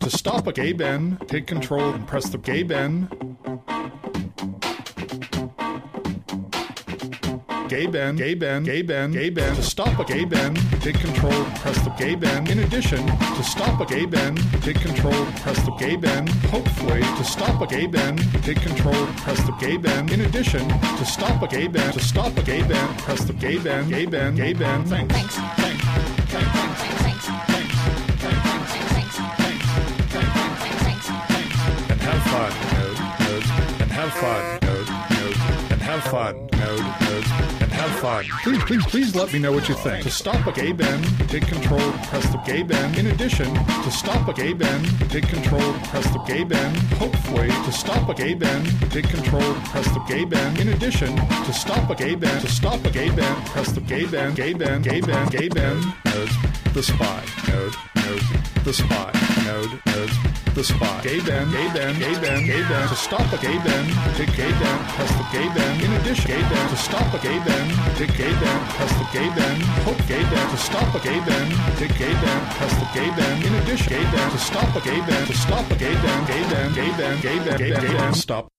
to stop a gay Ben, take control and press the gay Ben. Gay Ben, gay Ben, gay Ben, gay Ben. To stop a gay Ben, take control, press the gay Ben. In addition, to stop a gay Ben, take control, press the gay Ben. Hopefully, to stop a gay Ben, take control, press the gay Ben. In addition, to stop a gay Ben, press the gay Ben, gay Ben, gay Ben. Thanks. And have fun, nodes, and have fun, nodes, and have fun, nodes, and have fun. Please let me know what you think. To stop a gay Ben, take control, press the gay Ben. In addition, to stop a gay Ben, take control, press the gay Ben. Hopefully, to stop a gay Ben, take control, press the gay Ben. In addition, to stop a gay Ben, press the gay Ben, gay Ben, gay Ben, gay Ben. Nodes, the spy, node, the spy, node, the spy. Gay Ben, gay Ben, gay Ben, gay Ben. To stop a gay Ben, take gay Ben, press the gay Ben. In addition, gay Ben. To stop a gay Ben, take gay Ben, press the gay Ben. Hope gay Ben. To stop a gay Ben, take gay Ben, press the gay Ben. In addition, gay Ben. To stop a gay Ben, gay Ben, gay Ben, gay Ben, gay Ben, gay Ben. Stop.